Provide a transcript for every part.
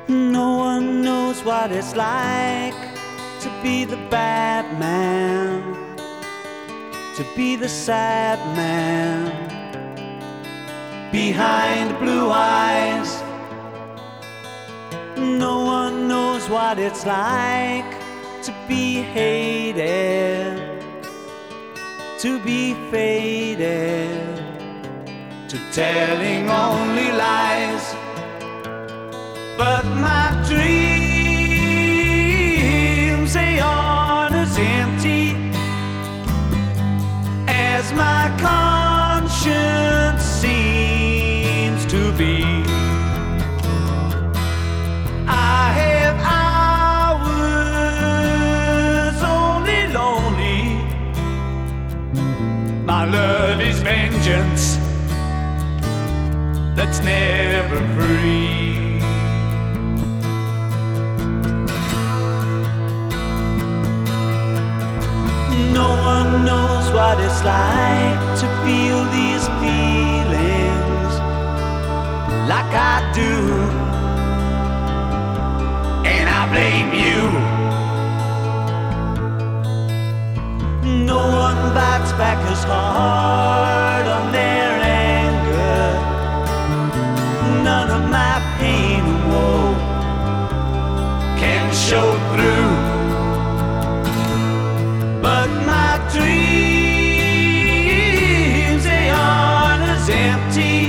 No one knows what it's like to be the bad man, to be the sad man behind blue eyes. No one knows what it's like to be hated, to be faded, to telling only lies. But my dreams, they aren't as empty as my conscience seems to be. I have hours only lonely. My love is vengeance that's never free. No one knows what it's like to feel these feelings like I do, and I blame you. No one bites back as hard on their anger. None of my pain and woe can show through. But my dreams, they aren't as empty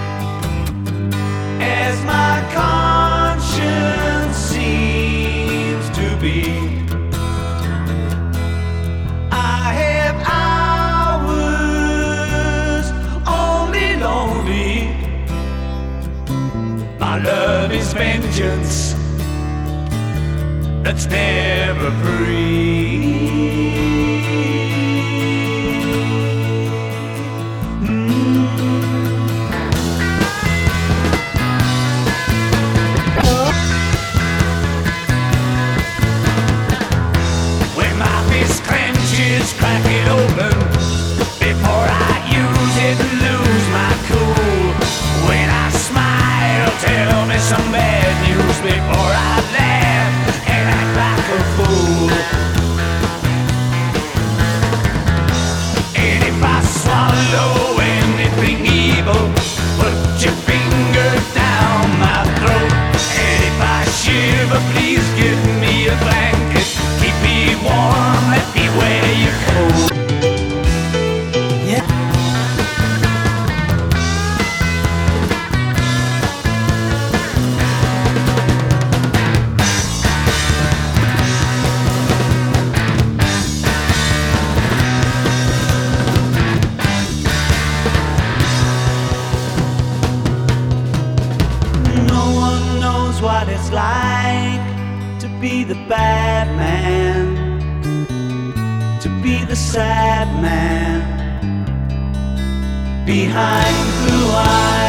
as my conscience seems to be. I have hours only lonely. My love is vengeance that's never free. When my fist clenches, crack it open before I use it and lose my cool. When I smile, tell me some bad news before I laugh and act like a fool. And if I swallow anything evil, put your finger down my throat. And if I shiver, please give me a blanket. Keep me warm, let me wear your coat. What it's like to be the bad man, to be the sad man behind blue eyes.